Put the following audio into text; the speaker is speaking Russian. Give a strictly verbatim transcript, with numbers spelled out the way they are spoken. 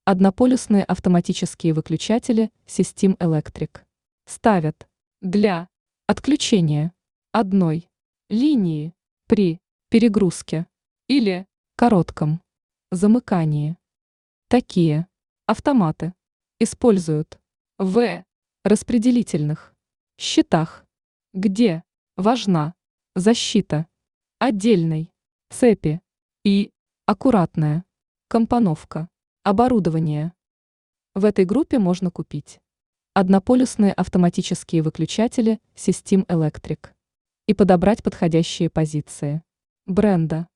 Однополюсные автоматические выключатели System Electric ставят для отключения одной линии при перегрузке или коротком замыкании. Такие автоматы используют в распределительных щитах, где важна защита отдельной цепи и аккуратная компоновка оборудования. В этой группе можно купить однополюсные автоматические выключатели System Electric и подобрать подходящие позиции бренда.